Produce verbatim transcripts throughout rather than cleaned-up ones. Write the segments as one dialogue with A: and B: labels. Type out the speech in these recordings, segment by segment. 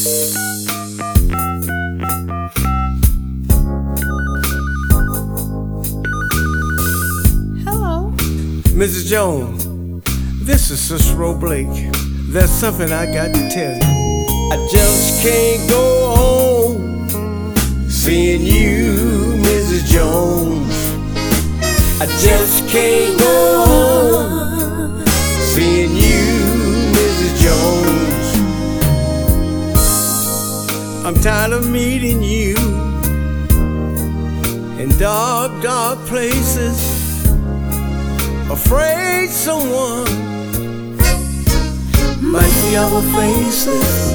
A: Hello.
B: Missus Jones, this is Cicero Blake. There's something I got to tell you. I just can't go home seeing you, Missus Jones. I just can't go home seeing you, Missus Jones. I'm tired of meeting you in dark, dark places, afraid someone might see our faces.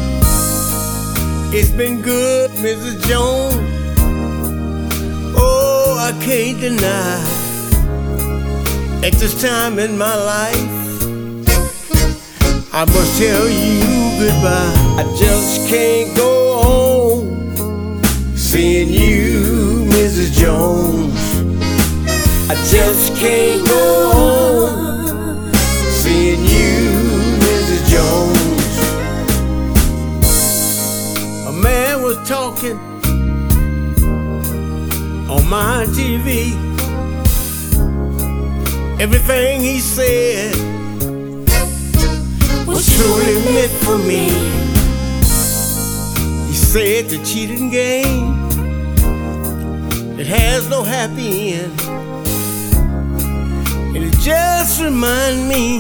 B: It's been good, Missus Jones. Oh, I can't deny. At this time in my life, I must tell you goodbye. I just can't go home seeing you, Missus Jones. I just can't go home seeing you, Missus Jones. A man was talking on my T V. Everything he said was truly meant for me. He said the cheating game, it has no happy end, and it just reminds me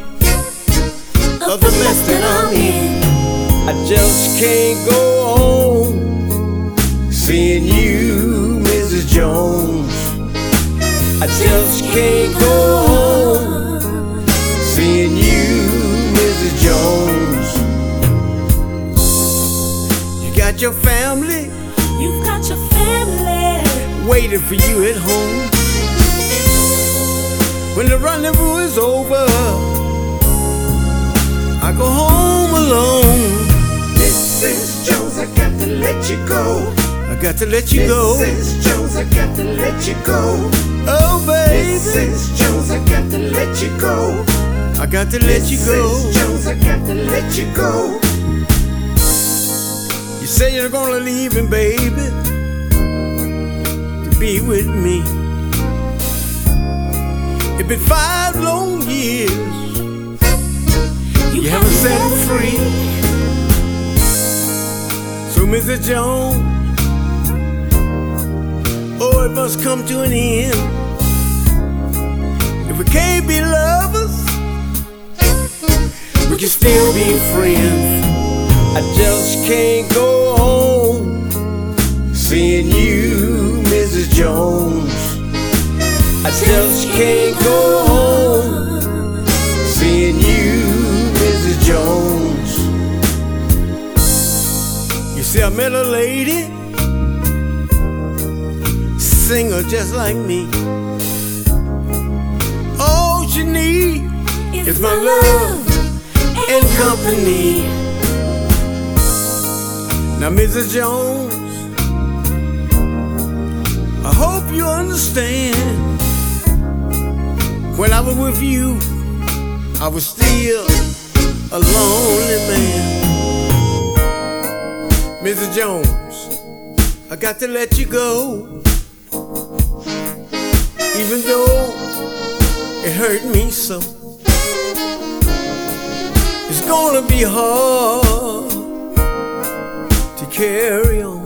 B: of the mess that I'm in. I just can't go home seeing you, Missus Jones. I just can't go home seeing you, Missus Jones. You got your family,
A: You've got your family
B: waiting for you at home. When the rendezvous is over, I go home alone.
C: Missus Jones, I got to let you go.
B: I got to let you go.
C: Missus Jones, I got to let you go.
B: Oh, baby,
C: Missus Jones, I got to let you go.
B: I got to let you go.
C: Missus Jones, I got to let you go.
B: You say you're gonna leave him, baby, to be with me. It's been five long years, you haven't set him free. So, Missus Jones, oh, it must come to an end. If we can't be lovers, we can still be friends. I just can't go home seeing you, Missus Jones. I just can't go home seeing you, Missus Jones. You see, I met a lady, singer just like me. All she need is my love and company. Now, Missus Jones, I hope you understand. When I was with you, I was still a lonely man. Missus Jones, I got to let you go, even though it hurt me so. It's gonna be hard to carry on,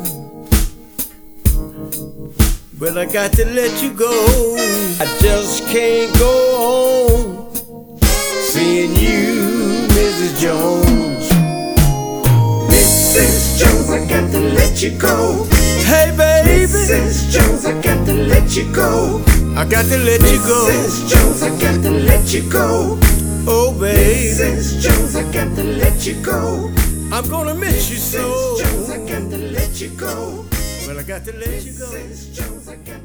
B: but I got to let you go. I just can't go home seeing you, Missus Jones.
C: Missus Jones, I got to let you go.
B: Hey, baby,
C: Missus Jones, I got to let you go.
B: I got to let you go.
C: Missus Jones, I got to let you go.
B: Oh, baby,
C: Missus Jones, I got to let you go.
B: I'm gonna miss you so,
C: Missus Jones, I got to let you go.
B: but I got to let you go.
C: Missus Jones, I got